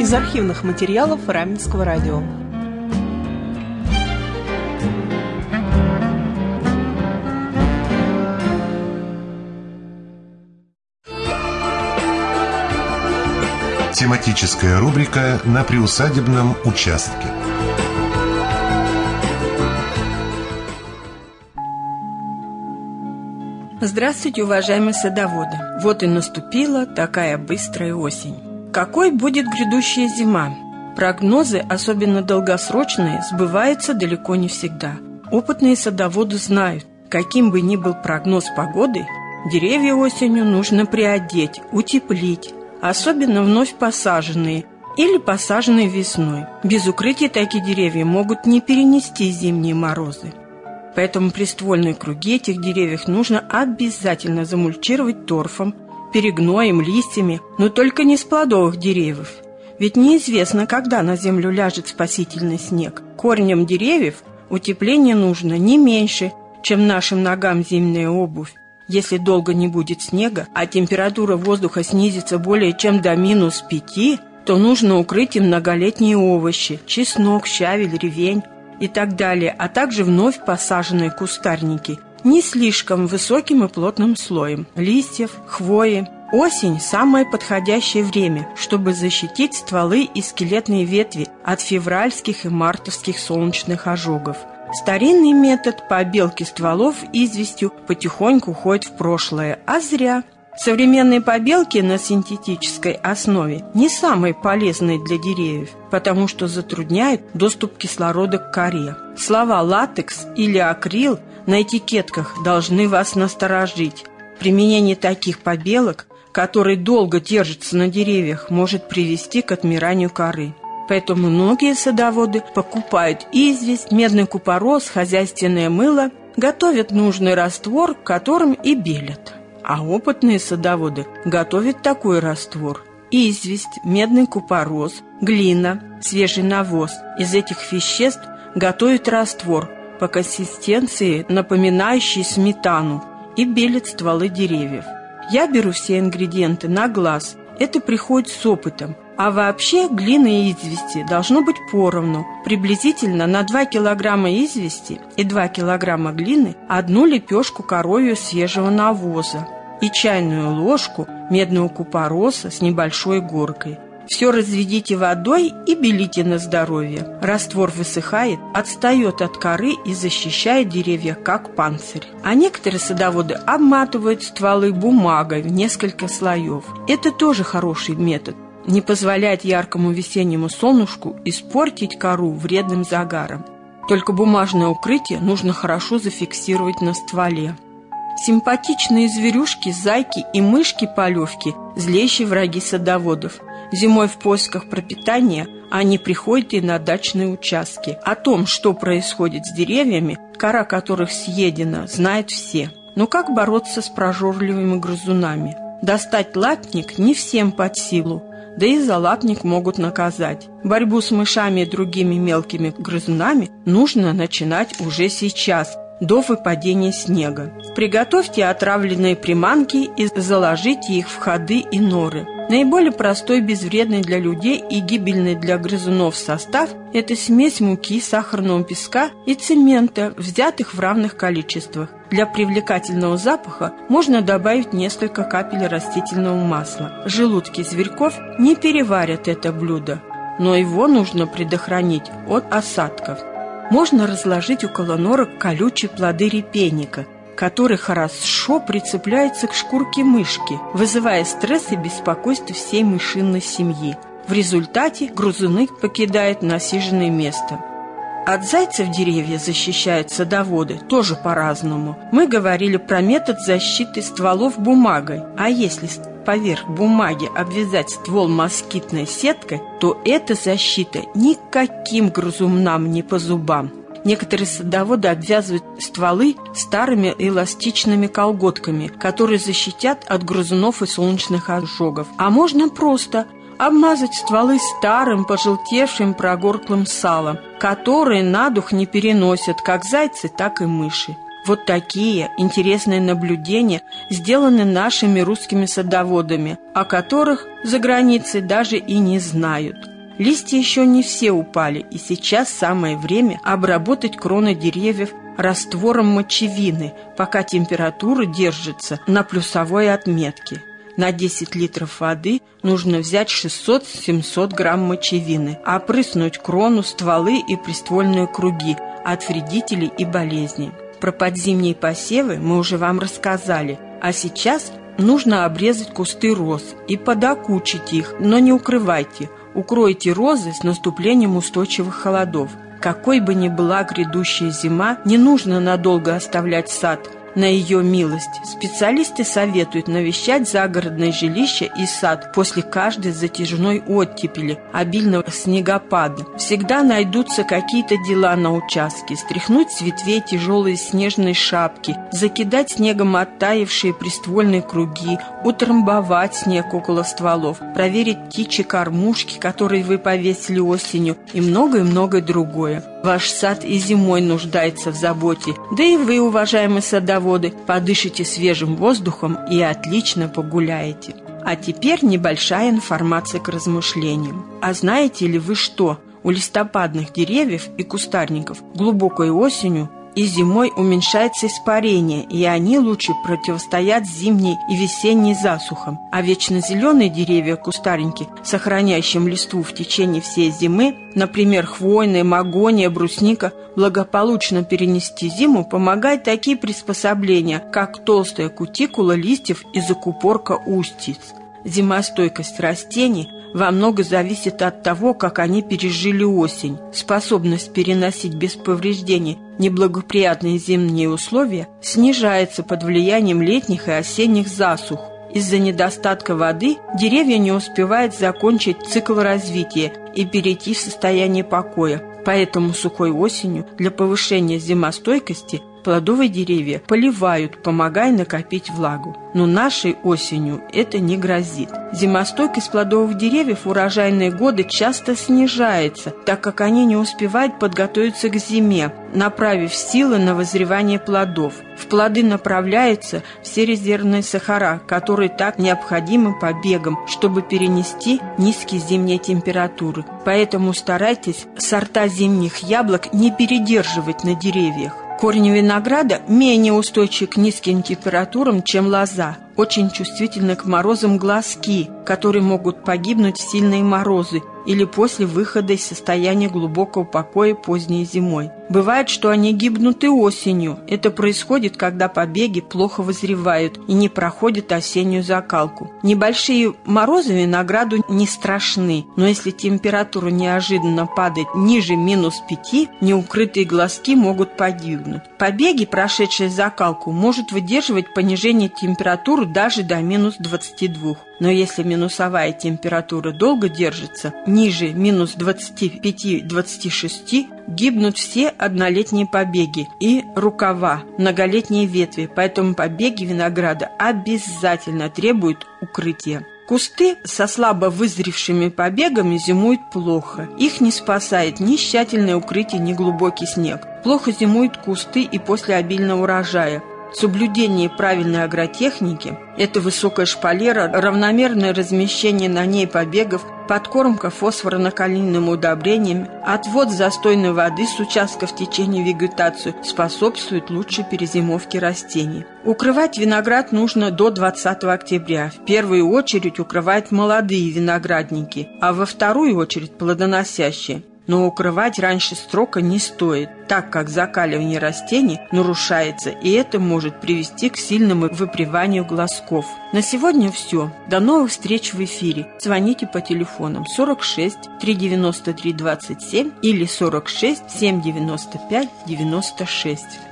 из архивных материалов Раменского радио. Тематическая рубрика «На приусадебном участке». Здравствуйте, уважаемые садоводы! Вот и наступила такая быстрая осень. Какой будет грядущая зима? Прогнозы, особенно долгосрочные, сбываются далеко не всегда. Опытные садоводы знают, каким бы ни был прогноз погоды, деревья осенью нужно приодеть, утеплить, особенно вновь посаженные или посаженные весной. Без укрытия такие деревья могут не перенести зимние морозы. Поэтому приствольные круги этих деревьев нужно обязательно замульчировать торфом, перегноем, листьями, но только не с плодовых деревьев. Ведь неизвестно, когда на землю ляжет спасительный снег. Корням деревьев утепление нужно не меньше, чем нашим ногам зимняя обувь. Если долго не будет снега, а температура воздуха снизится более чем до -5, то нужно укрыть им многолетние овощи – чеснок, щавель, ревень и так далее, а также вновь посаженные кустарники не слишком высоким и плотным слоем листьев, хвои. Осень – самое подходящее время, чтобы защитить стволы и скелетные ветви от февральских и мартовских солнечных ожогов. Старинный метод побелки стволов известью потихоньку уходит в прошлое, а зря. Современные побелки на синтетической основе не самые полезные для деревьев, потому что затрудняют доступ кислорода к коре. Слова «латекс» или «акрил» на этикетках должны вас насторожить. Применение таких побелок, которые долго держатся на деревьях, может привести к отмиранию коры. Поэтому многие садоводы покупают известь, медный купорос, хозяйственное мыло, готовят нужный раствор, которым и белят. А опытные садоводы готовят такой раствор: известь, медный купорос, глина, свежий навоз. Из этих веществ готовят раствор по консистенции, напоминающий сметану, и белят стволы деревьев. Я беру все ингредиенты на глаз, это приходит с опытом. А вообще глины и извести должно быть поровну. Приблизительно на 2 килограмма извести и 2 килограмма глины 1 лепешку коровьего свежего навоза и чайную ложку медного купороса с небольшой горкой. Все разведите водой и белите на здоровье. Раствор высыхает, отстает от коры и защищает деревья как панцирь. А некоторые садоводы обматывают стволы бумагой в несколько слоев. Это тоже хороший метод. Не позволяет яркому весеннему солнышку испортить кору вредным загаром. Только бумажное укрытие нужно хорошо зафиксировать на стволе. Симпатичные зверюшки, зайки и мышки-полевки – злейшие враги садоводов. Зимой в поисках пропитания они приходят и на дачные участки. О том, что происходит с деревьями, кора которых съедена, знают все. Но как бороться с прожорливыми грызунами? Достать лапник не всем под силу. Да и за лапник могут наказать. Борьбу с мышами и другими мелкими грызунами нужно начинать уже сейчас, до выпадения снега. Приготовьте отравленные приманки и заложите их в ходы и норы. Наиболее простой, безвредный для людей и гибельный для грызунов состав – это смесь муки, сахарного песка и цемента, взятых в равных количествах. Для привлекательного запаха можно добавить несколько капель растительного масла. Желудки зверьков не переварят это блюдо, но его нужно предохранить от осадков. Можно разложить около норок колючие плоды репейника, который хорошо прицепляется к шкурке мышки, вызывая стресс и беспокойство всей мышиной семьи. В результате грызуны покидают насиженное место. От зайцев деревья защищают садоводы тоже по-разному. Мы говорили про метод защиты стволов бумагой. А если поверх бумаги обвязать ствол москитной сеткой, то эта защита никаким грызунам не по зубам. Некоторые садоводы обвязывают стволы старыми эластичными колготками, которые защитят от грызунов и солнечных ожогов. А можно просто обмазать стволы старым, пожелтевшим прогорклым салом, которые на дух не переносят как зайцы, так и мыши. Вот такие интересные наблюдения сделаны нашими русскими садоводами, о которых за границей даже и не знают. Листья еще не все упали, и сейчас самое время обработать кроны деревьев раствором мочевины, пока температура держится на плюсовой отметке. На 10 литров воды нужно взять 600-700 грамм мочевины, опрыснуть крону, стволы и приствольные круги от вредителей и болезней. Про подзимние посевы мы уже вам рассказали, а сейчас нужно обрезать кусты роз и подокучить их, но не укрывайте. Укройте розы с наступлением устойчивых холодов. Какой бы ни была грядущая зима, не нужно надолго оставлять сад на ее милость. Специалисты советуют навещать загородное жилище и сад после каждой затяжной оттепели, обильного снегопада. Всегда найдутся какие-то дела на участке: стряхнуть с ветвей тяжелые снежные шапки, закидать снегом оттаившие приствольные круги, утрамбовать снег около стволов, проверить птичьи кормушки, которые вы повесили осенью, и многое-многое другое. Ваш сад и зимой нуждается в заботе, да и вы, уважаемые садоводы, подышите свежим воздухом и отлично погуляете. А теперь небольшая информация к размышлениям. А знаете ли вы, что у листопадных деревьев и кустарников глубокой осенью и зимой уменьшается испарение, и они лучше противостоят зимней и весенней засухам. А вечно зеленые деревья, кустарники, сохраняющим листву в течение всей зимы, например, хвойная, магония, брусника, благополучно перенести зиму помогают такие приспособления, как толстая кутикула листьев и закупорка устиц. Зимостойкость растений во многом зависит от того, как они пережили осень. Способность переносить без повреждений неблагоприятные зимние условия снижается под влиянием летних и осенних засух. Из-за недостатка воды деревья не успевают закончить цикл развития и перейти в состояние покоя. Поэтому сухой осенью для повышения зимостойкости плодовые деревья поливают, помогая накопить влагу. Но нашей осенью это не грозит. Зимостойкость плодовых деревьев в урожайные годы часто снижается, так как они не успевают подготовиться к зиме, направив силы на вызревание плодов. В плоды направляются все резервные сахара, которые так необходимы побегам, чтобы перенести низкие зимние температуры. Поэтому старайтесь сорта зимних яблок не передерживать на деревьях. Корни винограда менее устойчивы к низким температурам, чем лоза. Очень чувствительны к морозам глазки, которые могут погибнуть в сильные морозы или после выхода из состояния глубокого покоя поздней зимой. Бывает, что они гибнут и осенью. Это происходит, когда побеги плохо вызревают и не проходят осеннюю закалку. Небольшие морозы винограду не страшны, но если температура неожиданно падает ниже -5, неукрытые глазки могут погибнуть. Побеги, прошедшие закалку, может выдерживать понижение температуры даже до -22. Но если минусовая температура долго держится, ниже -25-26, гибнут все однолетние побеги и рукава, многолетние ветви, поэтому побеги винограда обязательно требуют укрытия. Кусты со слабо вызревшими побегами зимуют плохо. Их не спасает ни тщательное укрытие, ни глубокий снег. Плохо зимуют кусты и после обильного урожая. Соблюдение правильной агротехники – это высокая шпалера, равномерное размещение на ней побегов, подкормка фосфорно-калийными удобрениями, отвод застойной воды с участков в течение вегетации способствует лучшей перезимовке растений. Укрывать виноград нужно до 20 октября. В первую очередь укрывать молодые виноградники, а во вторую очередь плодоносящие. Но укрывать раньше срока не стоит, так как закаливание растений нарушается, и это может привести к сильному выприванию глазков. На сегодня все. До новых встреч в эфире. Звоните по телефонам 46 393 27 или 46 795 96.